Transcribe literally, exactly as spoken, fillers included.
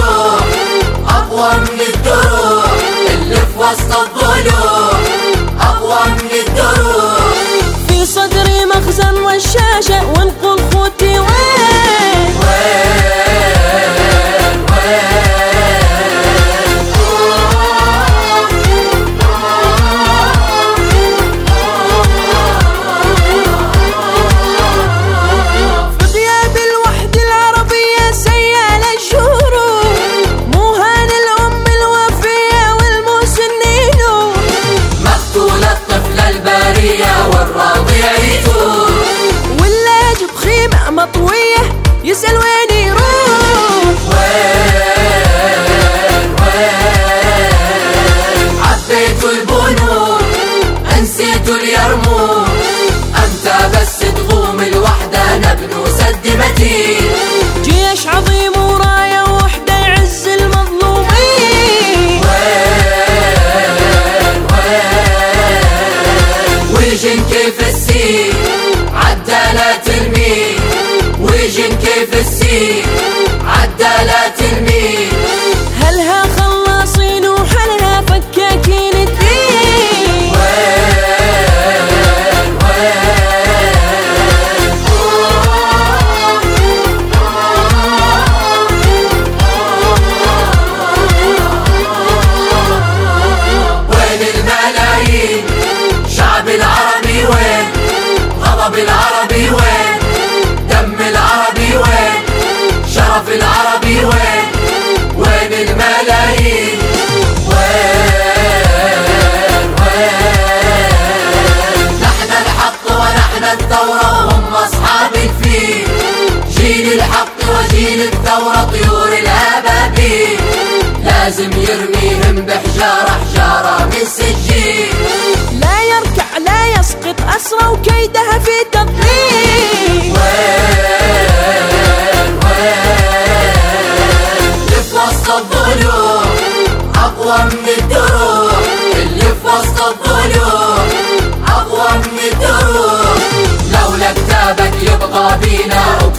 الضلوع أقوى من الدروع، اللي في وسط الضلوع أقوى من الدروع. في صدري مخزن والشاشة وانقل خوتي وين وين وين. في غياب الوحدة العربية سيال الشهور، مو هان الأم الوفية والمسنين، مقتول الطفل البرية والرضيع يزور، واللاج بخيمة مطوية يسأل وين يروح. وين وين. عبيتوا البنوك انسيتوا اليرموك، أنت بس تقوم الوحدة نبنوا سد متين، جيش عظيم وراية وحدة يعز المظلومين. وين وين. ويجن كيف السيل عدالات المين، ويجن كيف السيل عدالات المين. هلها خلاصين وحلها فكاكين الدين. وين وين. وين الملايين شعب العربي، وين غضب العربي، وين دم العربي، وين شرف العربي، وين وين الملايين. وين وين. نحن الحق ونحن الثورة وهم أصحاب الفيل، جيل الحق وجيل الثورة طيور الأبابيل، لازم يرميهم بحجارة حجارة من سجيل، لا يركع لا يسقط أسرى وكيدها في تضليل. وين وين. اللي في وسط الضلوع أقوى من الدروع، اللي في وسط الضلوع أقوى من الدروع. لولا كتابك يبقى بينا